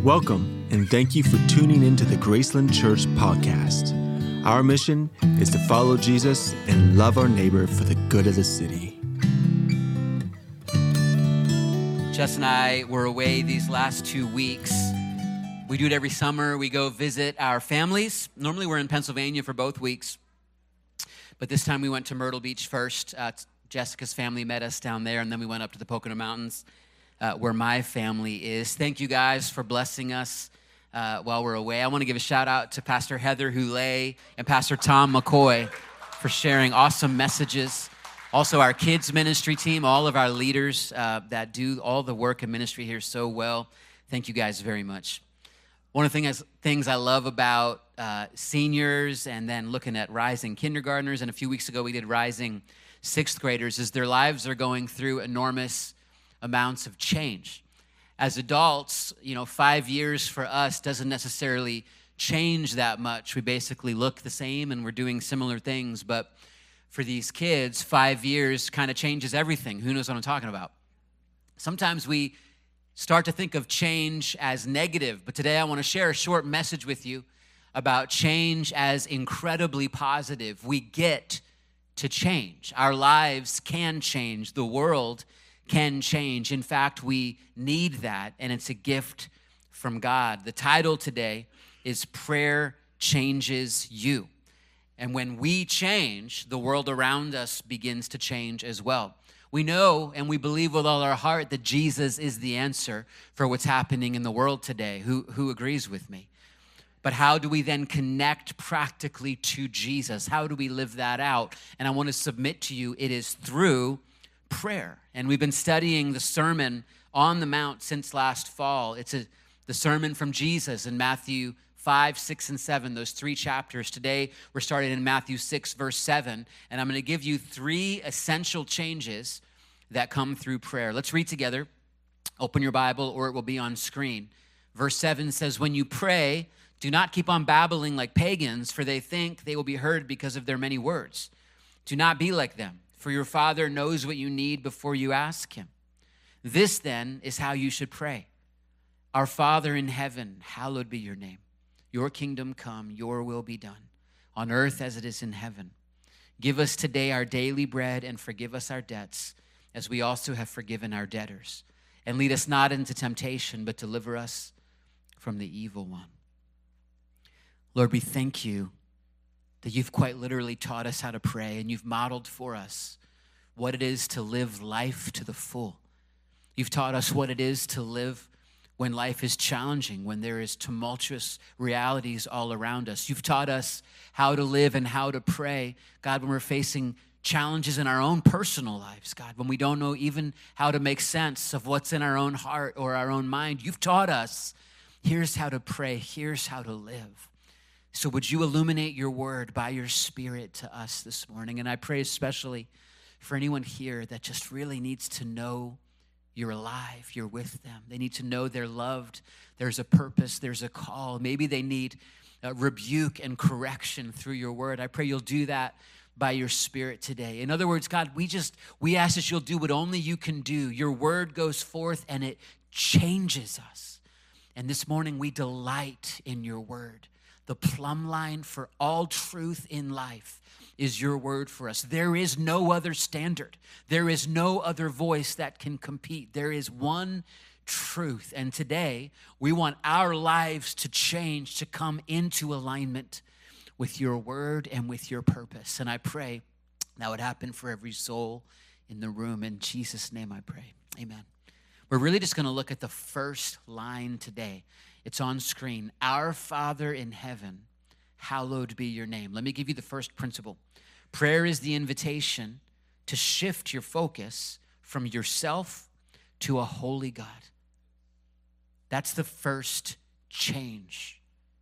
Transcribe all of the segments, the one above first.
Welcome, and thank you for tuning into the Graceland Church podcast. Our mission is to follow Jesus and love our neighbor for the good of the city. Jess and I were away these last 2 weeks. We do it every summer. We go visit our families. Normally we're in Pennsylvania for both weeks, but this time we went to Myrtle Beach first. Jessica's family met us down there, and then we went up to the Pocono Mountains, where my family is. Thank you guys for blessing us while we're away. I want to give a shout out to Pastor Heather Houlet and Pastor Tom McCoy for sharing awesome messages. Also our kids ministry team, all of our leaders that do all the work and ministry here so well. Thank you guys very much. One of the things I love about seniors and then looking at rising kindergartners, and a few weeks ago we did rising sixth graders, is their lives are going through enormous amounts of change. As adults, 5 years for us doesn't necessarily change that much. We basically look the same and we're doing similar things, but for these kids, 5 years kind of changes everything. Who knows what I'm talking about? Sometimes we start to think of change as negative, but today I want to share a short message with you about change as incredibly positive. We get to change. Our lives can change. The world can change. In fact, we need that, and it's a gift from God. The title today is Prayer Changes You. And when we change, the world around us begins to change as well. We know and we believe with all our heart that Jesus is the answer for what's happening in the world today. Who agrees with me? But how do we then connect practically to Jesus? How do we live that out? And I want to submit to you, it is through prayer. And we've been studying the Sermon on the Mount since last fall. It's the sermon from Jesus in Matthew 5, 6, and 7, those 3 chapters. Today, we're starting in Matthew 6, verse 7, and I'm going to give you 3 essential changes that come through prayer. Let's read together. Open your Bible, or it will be on screen. Verse 7 says, "When you pray, do not keep on babbling like pagans, for they think they will be heard because of their many words. Do not be like them, for your Father knows what you need before you ask him. This, then, is how you should pray. Our Father in heaven, hallowed be your name. Your kingdom come, your will be done, on earth as it is in heaven. Give us today our daily bread, and forgive us our debts, as we also have forgiven our debtors. And lead us not into temptation, but deliver us from the evil one." Lord, we thank you that you've quite literally taught us how to pray, and you've modeled for us what it is to live life to the full. You've taught us what it is to live when life is challenging, when there is tumultuous realities all around us. You've taught us how to live and how to pray, God, when we're facing challenges in our own personal lives, God, when we don't know even how to make sense of what's in our own heart or our own mind. You've taught us, here's how to pray, here's how to live. So would you illuminate your word by your Spirit to us this morning? And I pray especially for anyone here that just really needs to know you're alive, you're with them. They need to know they're loved, there's a purpose, there's a call. Maybe they need rebuke and correction through your word. I pray you'll do that by your Spirit today. In other words, God, we ask that you'll do what only you can do. Your word goes forth and it changes us. And this morning we delight in your word. The plumb line for all truth in life is your word for us. There is no other standard. There is no other voice that can compete. There is one truth. And today, we want our lives to change, to come into alignment with your word and with your purpose. And I pray that would happen for every soul in the room. In Jesus' name I pray. Amen. We're really just going to look at the first line today. It's on screen. Our Father in heaven, hallowed be your name. Let me give you the first principle. Prayer is the invitation to shift your focus from yourself to a holy God. That's the first change.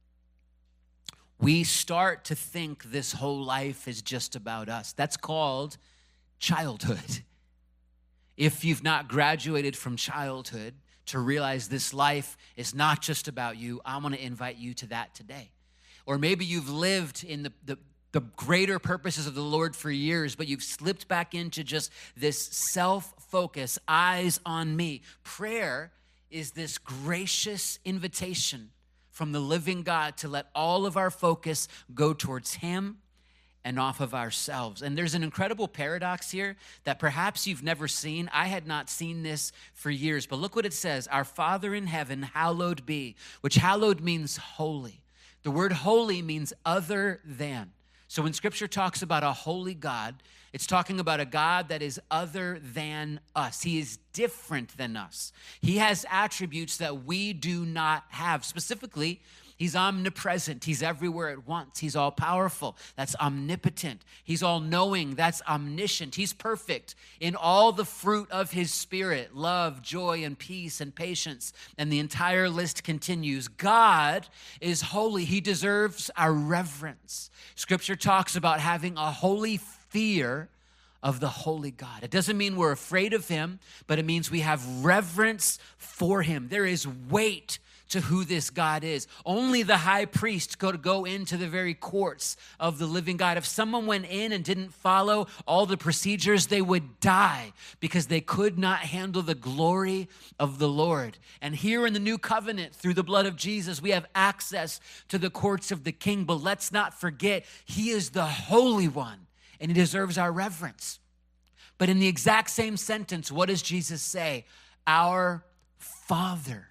We start to think this whole life is just about us. That's called childhood. If you've not graduated from childhood to realize this life is not just about you, I want to invite you to that today. Or maybe you've lived in the greater purposes of the Lord for years, but you've slipped back into just this self-focus, eyes on me. Prayer is this gracious invitation from the living God to let all of our focus go towards him and off of ourselves. And there's an incredible paradox here that perhaps you've never seen. I had not seen this for years, but look what it says. Our Father in heaven, hallowed be, which hallowed means holy. The word holy means other than. So when Scripture talks about a holy God, it's talking about a God that is other than us. He is different than us. He has attributes that we do not have. Specifically, he's omnipresent. He's everywhere at once. He's all-powerful. That's omnipotent. He's all-knowing. That's omniscient. He's perfect in all the fruit of his Spirit, love, joy, and peace, and patience. And the entire list continues. God is holy. He deserves our reverence. Scripture talks about having a holy fear of the holy God. It doesn't mean we're afraid of him, but it means we have reverence for him. There is weight to who this God is. Only the high priest could go into the very courts of the living God. If someone went in and didn't follow all the procedures, they would die because they could not handle the glory of the Lord. And here in the new covenant, through the blood of Jesus, we have access to the courts of the King. But let's not forget, he is the Holy One, and he deserves our reverence. But in the exact same sentence, what does Jesus say? Our Father.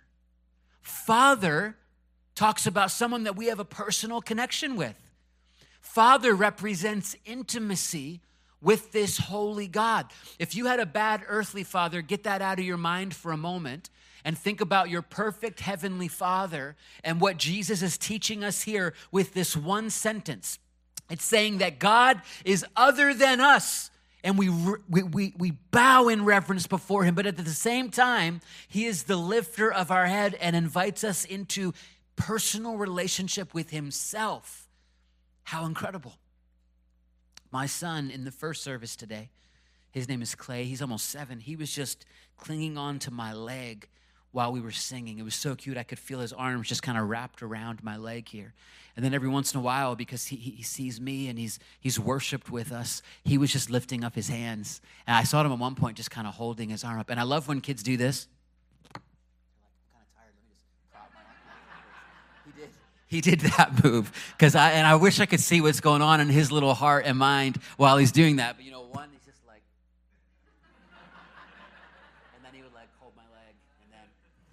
Father talks about someone that we have a personal connection with. Father represents intimacy with this holy God. If you had a bad earthly father, get that out of your mind for a moment and think about your perfect heavenly Father and what Jesus is teaching us here with this one sentence. It's saying that God is other than us. And we bow in reverence before him. But at the same time, he is the lifter of our head and invites us into personal relationship with himself. How incredible. My son in the first service today, his name is Clay. He's almost 7. He was just clinging on to my leg while we were singing. It was so cute. I could feel his arms just kind of wrapped around my leg here. And then every once in a while, because he sees me and he's worshiped with us, he was just lifting up his hands. And I saw him at one point just kind of holding his arm up. And I love when kids do this. I'm kind of tired. Let me just prop my arm. He did that move. And I wish I could see what's going on in his little heart and mind while he's doing that. But you know, one, he's just like, and then he would like hold my leg. And then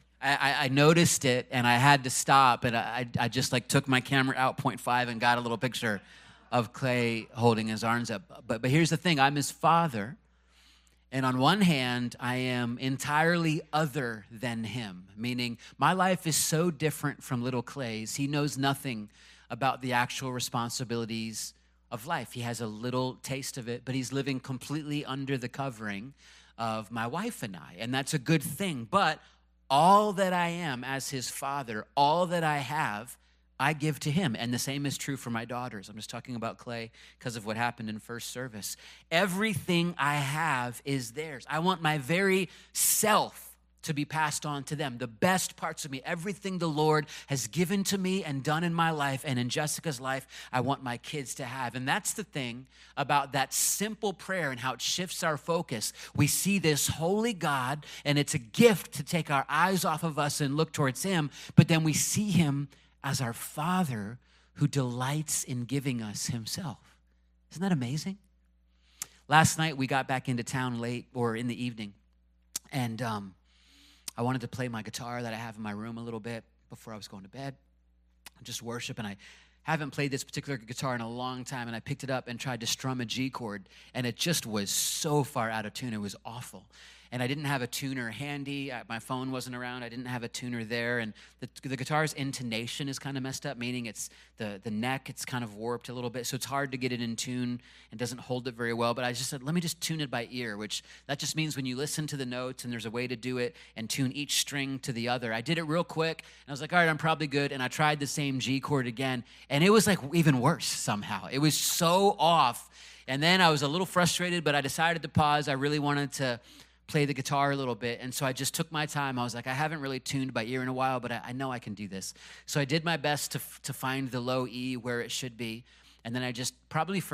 I noticed it, and I had to stop, and I just like took my camera out 0.5 and got a little picture of Clay holding his arms up. But here's the thing, I'm his father, and on one hand, I am entirely other than him, meaning my life is so different from little Clay's. He knows nothing about the actual responsibilities of life. He has a little taste of it, but he's living completely under the covering of my wife and I, and that's a good thing. But all that I am as his father, all that I have, I give to him. And the same is true for my daughters. I'm just talking about Clay because of what happened in first service. Everything I have is theirs. I want my very self to be passed on to them. The best parts of me, everything the Lord has given to me and done in my life and in Jessica's life, I want my kids to have. And that's the thing about that simple prayer and how it shifts our focus. We see this holy God, and it's a gift to take our eyes off of us and look towards him, but then we see him as our Father who delights in giving us himself. Isn't that amazing? Last night, we got back into town late, or in the evening, and I wanted to play my guitar that I have in my room a little bit before I was going to bed, just worship, and I haven't played this particular guitar in a long time, and I picked it up and tried to strum a G chord, and it just was so far out of tune. It was awful. And I didn't have a tuner handy. My phone wasn't around. I didn't have a tuner there. And the guitar's intonation is kind of messed up, meaning it's the neck, it's kind of warped a little bit. So it's hard to get it in tune and doesn't hold it very well. But I just said, let me just tune it by ear, which that just means when you listen to the notes and there's a way to do it and tune each string to the other. I did it real quick, and I was like, all right, I'm probably good. And I tried the same G chord again, and it was like even worse somehow. It was so off. And then I was a little frustrated, but I decided to pause. I really wanted to play the guitar a little bit, and so I just took my time. I was like, I haven't really tuned by ear in a while, but I know I can do this. So I did my best to find the low E where it should be, and then I just, probably for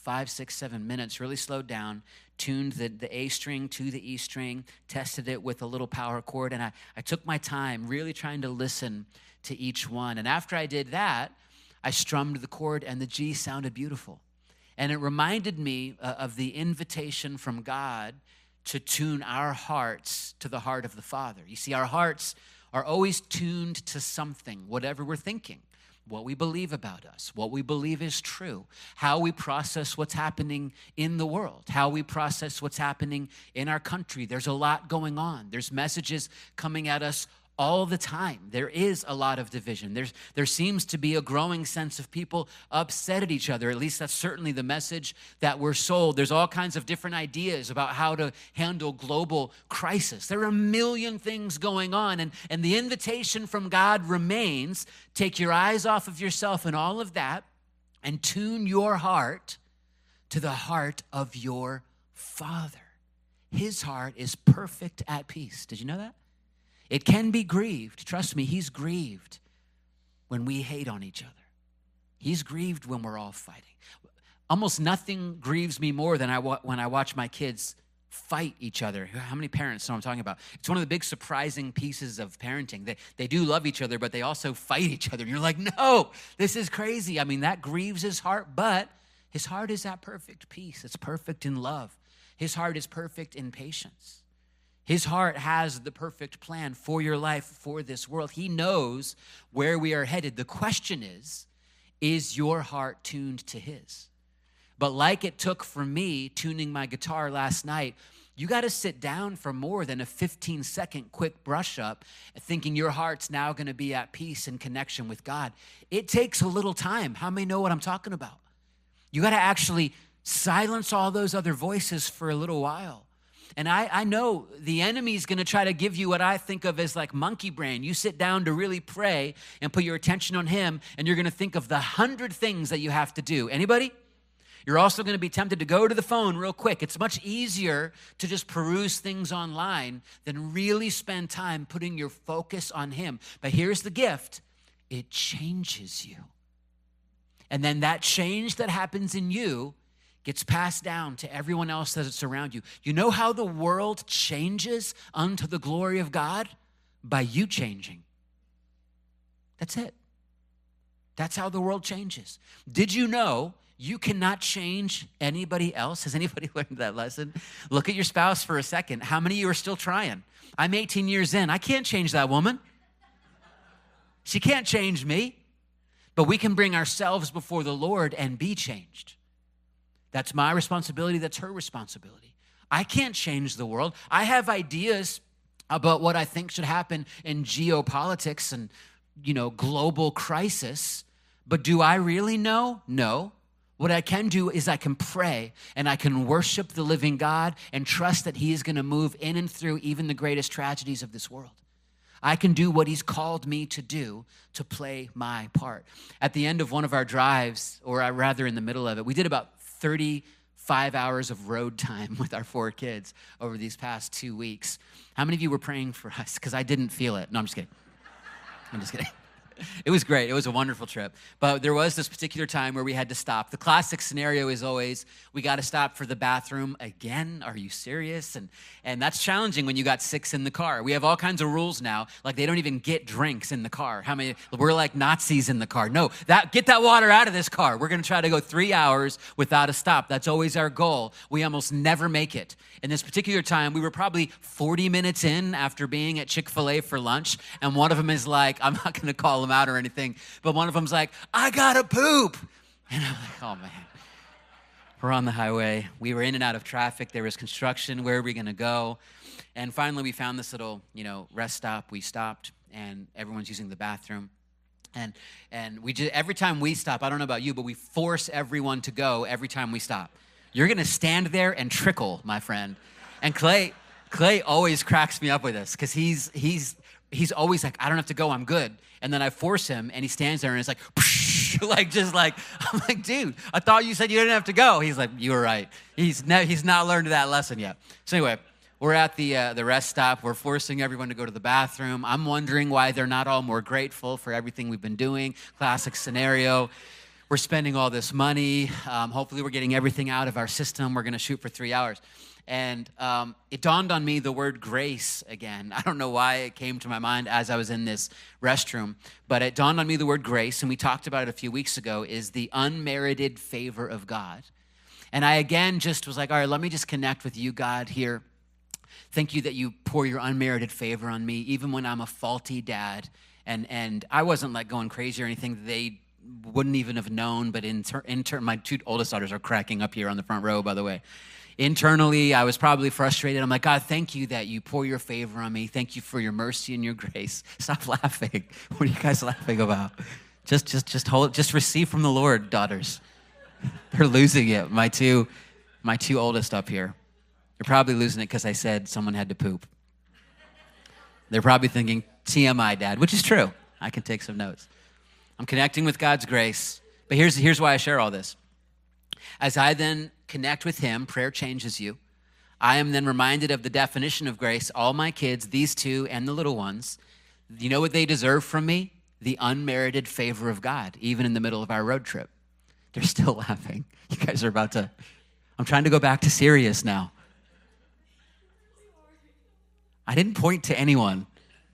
5, 6, 7 minutes, really slowed down, tuned the A string to the E string, tested it with a little power chord, and I took my time really trying to listen to each one. And after I did that, I strummed the chord, and the G sounded beautiful. And it reminded me of the invitation from God to tune our hearts to the heart of the Father. You see, our hearts are always tuned to something, whatever we're thinking, what we believe about us, what we believe is true, how we process what's happening in the world, how we process what's happening in our country. There's a lot going on. There's messages coming at us all the time. There is a lot of division. There seems to be a growing sense of people upset at each other. At least that's certainly the message that we're sold. There's all kinds of different ideas about how to handle global crisis. There are a million things going on, and the invitation from God remains, take your eyes off of yourself and all of that, and tune your heart to the heart of your Father. His heart is perfect at peace. Did you know that? It can be grieved. Trust me, he's grieved when we hate on each other. He's grieved when we're all fighting. Almost nothing grieves me more than when I watch my kids fight each other. How many parents know what I'm talking about? It's one of the big surprising pieces of parenting. They do love each other, but they also fight each other. And you're like, no, this is crazy. I mean, that grieves his heart, but his heart is at perfect peace. It's perfect in love. His heart is perfect in patience. His heart has the perfect plan for your life, for this world. He knows where we are headed. The question is your heart tuned to his? But like it took for me tuning my guitar last night, you got to sit down for more than a 15-second quick brush up thinking your heart's now going to be at peace and connection with God. It takes a little time. How many know what I'm talking about? You got to actually silence all those other voices for a little while. And I know the enemy's going to try to give you what I think of as like monkey brain. You sit down to really pray and put your attention on him, and you're going to think of the 100 things that you have to do. Anybody? You're also going to be tempted to go to the phone real quick. It's much easier to just peruse things online than really spend time putting your focus on him. But here's the gift. It changes you. And then that change that happens in you gets passed down to everyone else that's around you. You know how the world changes unto the glory of God? By you changing. That's it. That's how the world changes. Did you know you cannot change anybody else? Has anybody learned that lesson? Look at your spouse for a second. How many of you are still trying? I'm 18 years in. I can't change that woman. She can't change me. But we can bring ourselves before the Lord and be changed. That's my responsibility. That's her responsibility. I can't change the world. I have ideas about what I think should happen in geopolitics and, global crisis. But do I really know? No. What I can do is I can pray and I can worship the living God and trust that he is going to move in and through even the greatest tragedies of this world. I can do what he's called me to do to play my part. At the end of one of our drives, or rather in the middle of it, we did about 35 hours of road time with our 4 kids over these past 2 weeks. How many of you were praying for us? Because I didn't feel it. No, I'm just kidding. It was great. It was a wonderful trip. But there was this particular time where we had to stop. The classic scenario is always, we got to stop for the bathroom again. Are you serious? And that's challenging when you got 6 in the car. We have all kinds of rules now. Like they don't even get drinks in the car. How many? We're like Nazis in the car. No, get that water out of this car. We're going to try to go 3 hours without a stop. That's always our goal. We almost never make it. In this particular time, we were probably 40 minutes in after being at Chick-fil-A for lunch. And one of them is like, I'm not going to call him out or anything, but one of them's like, I gotta poop. And I'm like, oh man. We're on the highway. We were in and out of traffic. There was construction. Where are we gonna go? And finally we found this little, rest stop. We stopped and everyone's using the bathroom. And we just, every time we stop, I don't know about you, but we force everyone to go every time we stop. You're gonna stand there and trickle, my friend. And Clay always cracks me up with this because he's always like, I don't have to go, I'm good. And then I force him, and he stands there, and it's like, I'm like, dude, I thought you said you didn't have to go. He's like, you were right. He's not learned that lesson yet. So anyway, we're at the rest stop. We're forcing everyone to go to the bathroom. I'm wondering why they're not all more grateful for everything we've been doing. Classic scenario. we're spending all this money. Hopefully we're getting everything out of our system. We're going to shoot for 3 hours. And it dawned on me the word grace again. I don't know why it came to my mind as I was in this restroom, but it dawned on me the word grace, and we talked about it a few weeks ago, is the unmerited favor of God. And I again just was like, all right, let me just connect with you, God, here. Thank you that you pour your unmerited favor on me, even when I'm a faulty dad. And I wasn't like going crazy or anything. They wouldn't even have known, but in turn, my two oldest daughters are cracking up here on the front row, by the way. Internally, I was probably frustrated. I'm like, God, thank you that you pour your favor on me. Thank you for your mercy and your grace. Stop laughing. What are you guys laughing about? Just hold, just receive from the Lord, daughters. They're losing it. My two oldest up here. They're probably losing it because I said someone had to poop. They're probably thinking, TMI, Dad, which is true. I can take some notes. I'm connecting with God's grace. But here's why I share all this. As I then connect with him, prayer changes you. I am then reminded of the definition of grace. All my kids, these two and the little ones, you know what they deserve from me? The unmerited favor of God, even in the middle of our road trip. They're still laughing. You guys are about to, I'm trying to go back to serious now. I didn't point to anyone.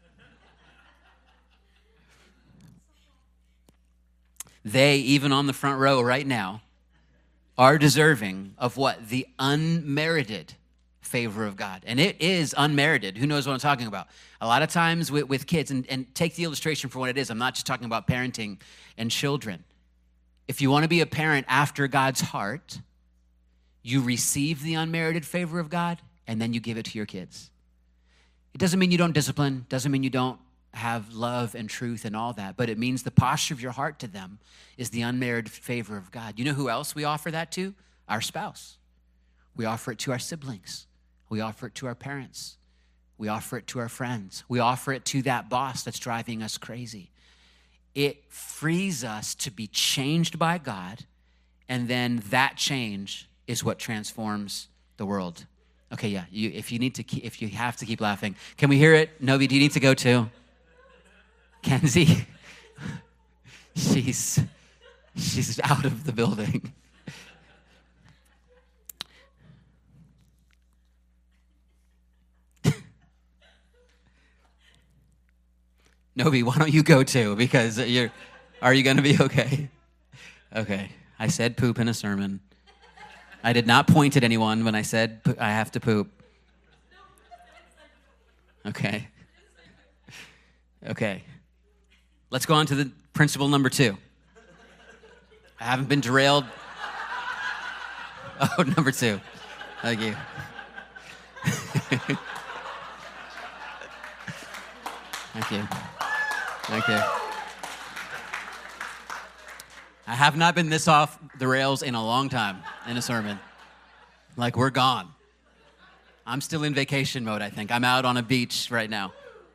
They, even on the front row right now, are deserving of what? The unmerited favor of God. And it is unmerited. Who knows what I'm talking about? A lot of times with kids, and take the illustration for what it is. I'm not just talking about parenting and children. If you want to be a parent after God's heart, you receive the unmerited favor of God, and then you give it to your kids. It doesn't mean you don't discipline, doesn't mean you don't have love and truth and all that, but it means the posture of your heart to them is the unmerited favor of God. You know who else we offer that to? Our spouse. We offer it to our siblings. We offer it to our parents. We offer it to our friends. We offer it to that boss that's driving us crazy. It frees us to be changed by God, and then that change is what transforms the world. Okay, yeah, if you have to keep laughing. Can we hear it? Novi, do you need to go too? Kenzie, she's out of the building. Novi, why don't you go too? Because are you going to be okay? Okay, I said poop in a sermon. I did not point at anyone when I said I have to poop. Okay. Let's go on to the principle number 2. I haven't been derailed. Oh, number 2. Thank you. Thank you. I have not been this off the rails in a long time in a sermon. Like, we're gone. I'm still in vacation mode, I think. I'm out on a beach right now.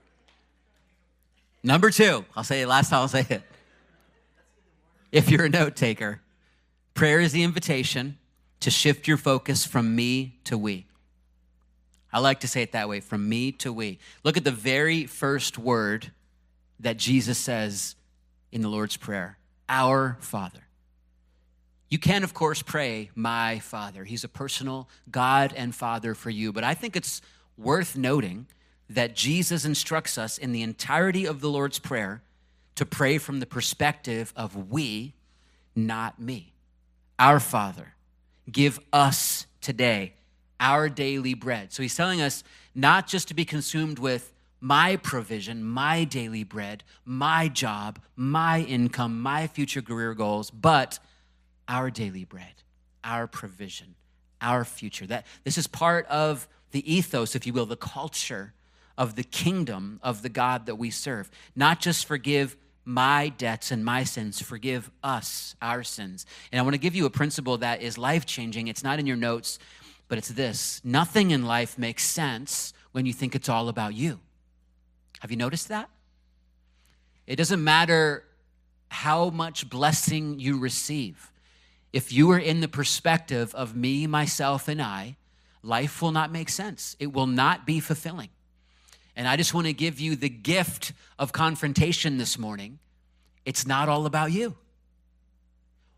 Number 2, I'll say it last time, I'll say it. If you're a note taker, prayer is the invitation to shift your focus from me to we. I like to say it that way, from me to we. Look at the very first word that Jesus says in the Lord's Prayer, our Father. You can, of course, pray, my Father. He's a personal God and Father for you, but I think it's worth noting that Jesus instructs us in the entirety of the Lord's Prayer to pray from the perspective of we, not me. Our Father, give us today our daily bread. So he's telling us not just to be consumed with my provision, my daily bread, my job, my income, my future career goals, but our daily bread, our provision, our future. This is part of the ethos, if you will, the culture of the kingdom of the God that we serve. Not just forgive my debts and my sins, forgive us our sins. And I want to give you a principle that is life-changing. It's not in your notes, but it's this. Nothing in life makes sense when you think it's all about you. Have you noticed that? It doesn't matter how much blessing you receive. If you are in the perspective of me, myself, and I, life will not make sense. It will not be fulfilling. And I just want to give you the gift of confrontation this morning. It's not all about you.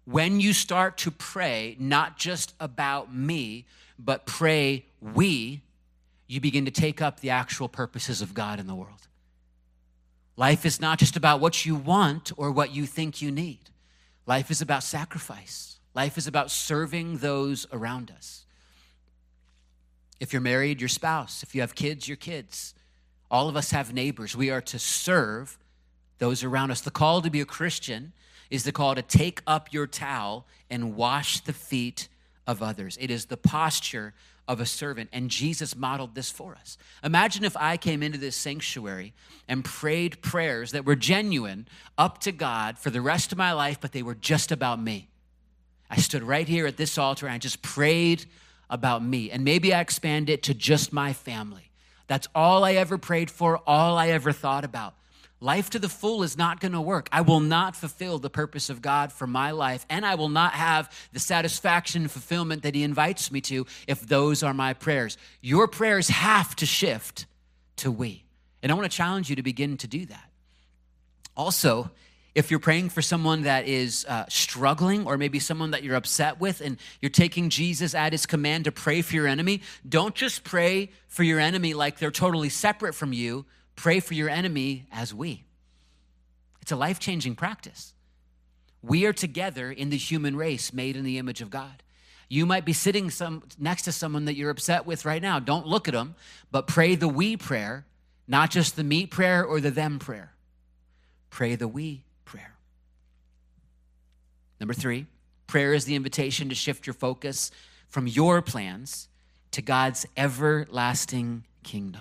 When you start to pray, not just about me, but pray we, you begin to take up the actual purposes of God in the world. Life is not just about what you want or what you think you need. Life is about sacrifice. Life is about serving those around us. If you're married, your spouse. If you have kids, your kids. All of us have neighbors. We are to serve those around us. The call to be a Christian is the call to take up your towel and wash the feet of others. It is the posture of a servant, and Jesus modeled this for us. Imagine if I came into this sanctuary and prayed prayers that were genuine up to God for the rest of my life, but they were just about me. I stood right here at this altar and I just prayed about me, and maybe I expand it to just my family. That's all I ever prayed for, all I ever thought about. Life to the full is not going to work. I will not fulfill the purpose of God for my life, and I will not have the satisfaction and fulfillment that he invites me to if those are my prayers. Your prayers have to shift to we. And I want to challenge you to begin to do that. Also, if you're praying for someone that is struggling, or maybe someone that you're upset with, and you're taking Jesus at his command to pray for your enemy, don't just pray for your enemy like they're totally separate from you. Pray for your enemy as we. It's a life-changing practice. We are together in the human race made in the image of God. You might be sitting next to someone that you're upset with right now. Don't look at them, but pray the we prayer, not just the me prayer or the them prayer. Pray the we prayer. Number 3, prayer is the invitation to shift your focus from your plans to God's everlasting kingdom.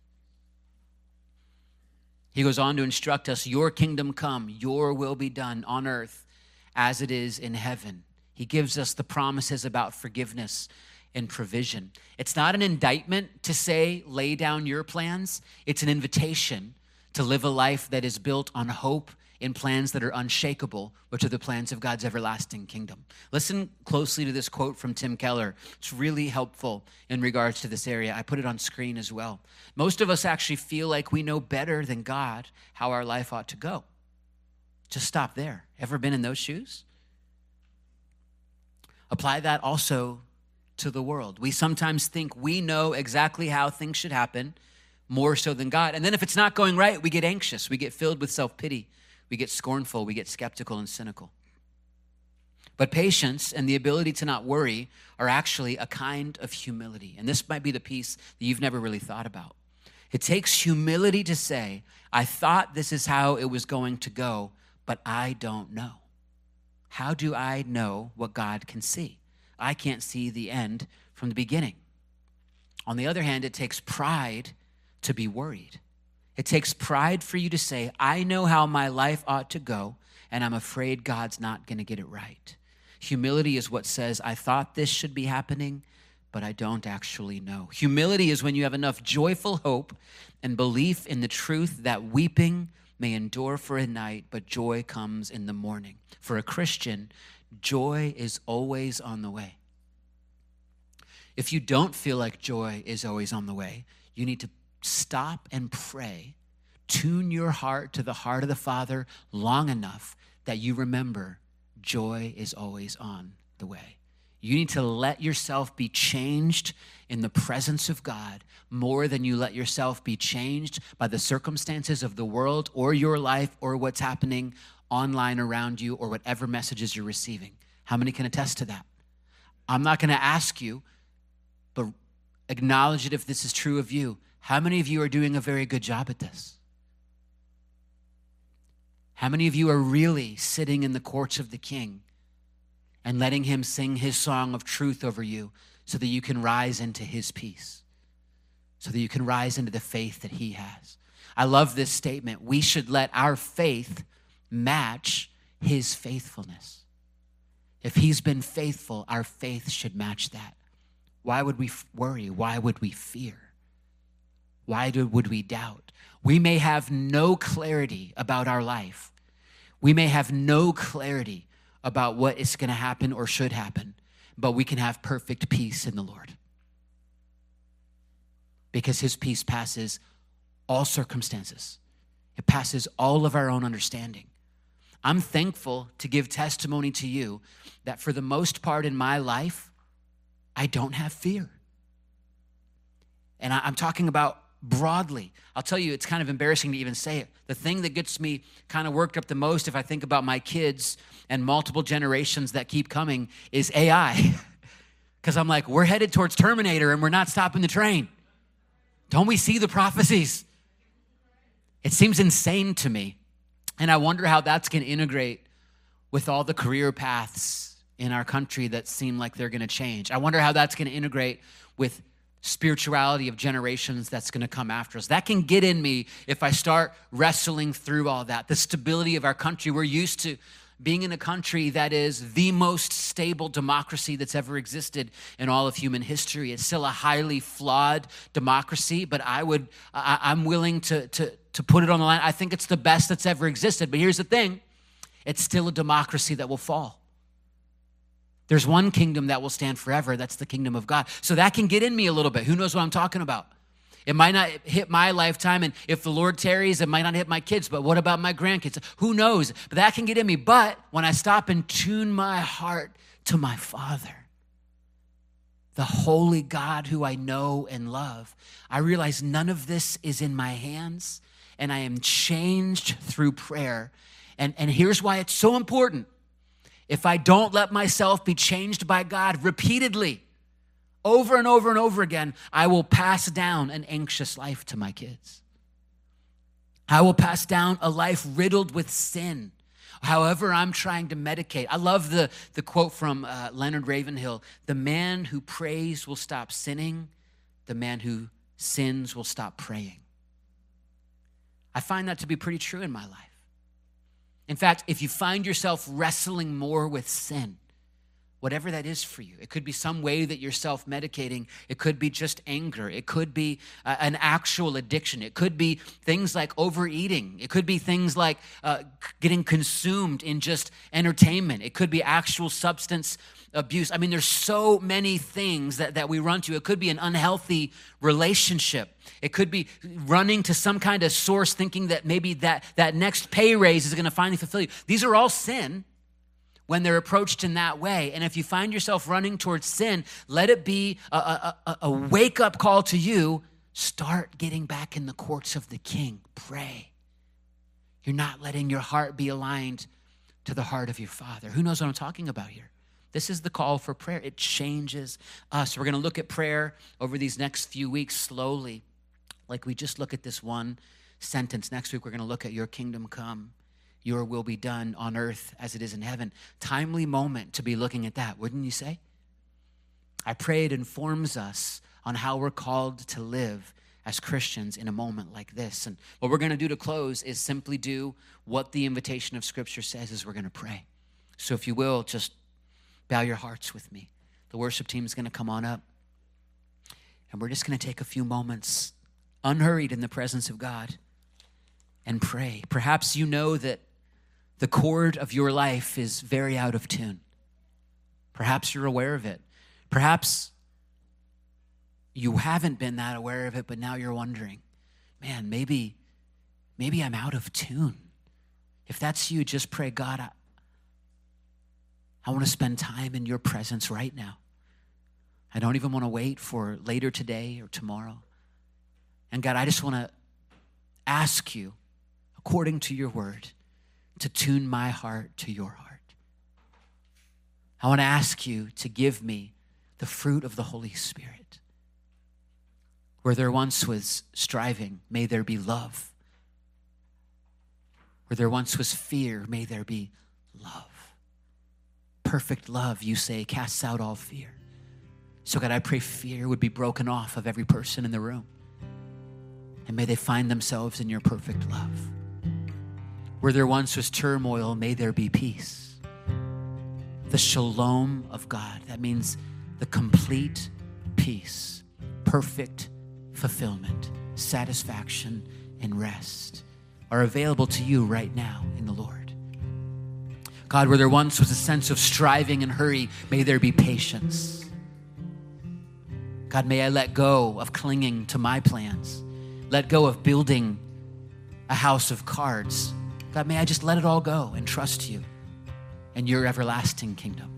He goes on to instruct us, your kingdom come, your will be done on earth as it is in heaven. He gives us the promises about forgiveness and provision. It's not an indictment to say, lay down your plans. It's an invitation to live a life that is built on hope in plans that are unshakable, which are the plans of God's everlasting kingdom. Listen closely to this quote from Tim Keller. It's really helpful in regards to this area. I put it on screen as well. Most of us actually feel like we know better than God how our life ought to go. Just stop there. Ever been in those shoes? Apply that also to the world. We sometimes think we know exactly how things should happen, more so than God. And then if it's not going right, we get anxious. We get filled with self-pity. We get scornful, we get skeptical and cynical. But patience and the ability to not worry are actually a kind of humility. And this might be the piece that you've never really thought about. It takes humility to say, I thought this is how it was going to go, but I don't know. How do I know what God can see? I can't see the end from the beginning. On the other hand, it takes pride to be worried. It takes pride for you to say, I know how my life ought to go, and I'm afraid God's not going to get it right. Humility is what says, I thought this should be happening, but I don't actually know. Humility is when you have enough joyful hope and belief in the truth that weeping may endure for a night, but joy comes in the morning. For a Christian, joy is always on the way. If you don't feel like joy is always on the way, you need to stop and pray. Tune your heart to the heart of the Father long enough that you remember joy is always on the way. You need to let yourself be changed in the presence of God more than you let yourself be changed by the circumstances of the world or your life or what's happening online around you or whatever messages you're receiving. How many can attest to that? I'm not going to ask you, but acknowledge it if this is true of you. How many of you are doing a very good job at this? How many of you are really sitting in the courts of the King and letting him sing his song of truth over you so that you can rise into his peace, so that you can rise into the faith that he has? I love this statement. We should let our faith match his faithfulness. If he's been faithful, our faith should match that. Why would we worry? Why would we fear? Why would we doubt? We may have no clarity about our life. We may have no clarity about what is going to happen or should happen, but we can have perfect peace in the Lord. Because his peace passes all circumstances. It passes all of our own understanding. I'm thankful to give testimony to you that for the most part in my life, I don't have fear. And I'm talking about broadly. I'll tell you, it's kind of embarrassing to even say it. The thing that gets me kind of worked up the most if I think about my kids and multiple generations that keep coming is AI. Because I'm like, we're headed towards Terminator and we're not stopping the train. Don't we see the prophecies? It seems insane to me. And I wonder how that's going to integrate with all the career paths in our country that seem like they're going to change. I wonder how that's going to integrate with spirituality of generations that's going to come after us. That can get in me if I start wrestling through all that. The stability of our country. We're used to being in a country that is the most stable democracy that's ever existed in all of human history. It's still a highly flawed democracy, but I'm willing to put it on the line. I think it's the best that's ever existed. But here's the thing. It's still a democracy that will fall. There's one kingdom that will stand forever. That's the kingdom of God. So that can get in me a little bit. Who knows what I'm talking about? It might not hit my lifetime, and if the Lord tarries, it might not hit my kids, but what about my grandkids? Who knows? But that can get in me. But when I stop and tune my heart to my Father, the holy God who I know and love, I realize none of this is in my hands, and I am changed through prayer. And here's why it's so important. If I don't let myself be changed by God repeatedly, over and over and over again, I will pass down an anxious life to my kids. I will pass down a life riddled with sin, however I'm trying to medicate. I love the quote from Leonard Ravenhill, the man who prays will stop sinning, the man who sins will stop praying. I find that to be pretty true in my life. In fact, if you find yourself wrestling more with sin, whatever that is for you, it could be some way that you're self-medicating. It could be just anger. It could be an actual addiction. It could be things like overeating. It could be things like getting consumed in just entertainment. It could be actual substance abuse. I mean, there's so many things that we run to. It could be an unhealthy relationship. It could be running to some kind of source thinking that maybe that next pay raise is going to finally fulfill you. These are all sin when they're approached in that way. And if you find yourself running towards sin, let it be a wake-up call to you. Start getting back in the courts of the King. Pray. You're not letting your heart be aligned to the heart of your Father. Who knows what I'm talking about here? This is the call for prayer. It changes us. We're going to look at prayer over these next few weeks slowly, like we just look at this one sentence. Next week, we're going to look at your kingdom come. Your will be done on earth as it is in heaven. Timely moment to be looking at that, wouldn't you say? I pray it informs us on how we're called to live as Christians in a moment like this. And what we're going to do to close is simply do what the invitation of Scripture says is we're going to pray. So if you will, just bow your hearts with me. The worship team is going to come on up. And we're just going to take a few moments, unhurried in the presence of God, and pray. Perhaps you know that the chord of your life is very out of tune. Perhaps you're aware of it. Perhaps you haven't been that aware of it, but now you're wondering, man, maybe I'm out of tune. If that's you, just pray, God, I want to spend time in your presence right now. I don't even want to wait for later today or tomorrow. And God, I just want to ask you, according to your word, to tune my heart to your heart. I want to ask you to give me the fruit of the Holy Spirit. Where there once was striving, may there be love. Where there once was fear, may there be love. Perfect love, you say, casts out all fear. So God, I pray fear would be broken off of every person in the room. And may they find themselves in your perfect love. Where there once was turmoil, may there be peace. The shalom of God, that means the complete peace, perfect fulfillment, satisfaction, and rest are available to you right now in the Lord. God, where there once was a sense of striving and hurry, may there be patience. God, may I let go of clinging to my plans, let go of building a house of cards. God, may I just let it all go and trust you and your everlasting kingdom.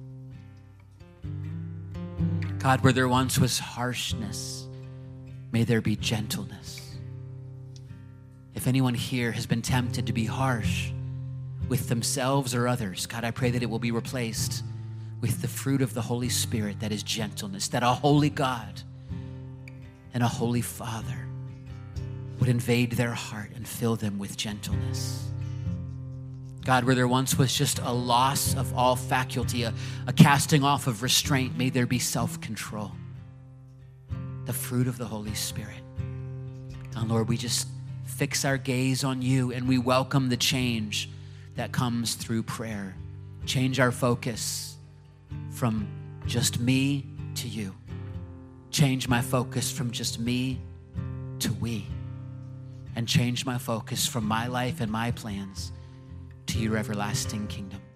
God, where there once was harshness, may there be gentleness. If anyone here has been tempted to be harsh with themselves or others, God, I pray that it will be replaced with the fruit of the Holy Spirit, that is gentleness, that a holy God and a holy Father would invade their heart and fill them with gentleness. God, where there once was just a loss of all faculty, a casting off of restraint, may there be self-control, the fruit of the Holy Spirit. And Lord, we just fix our gaze on you and we welcome the change that comes through prayer. Change our focus from just me to you. Change my focus from just me to we. And change my focus from my life and my plans to your everlasting kingdom.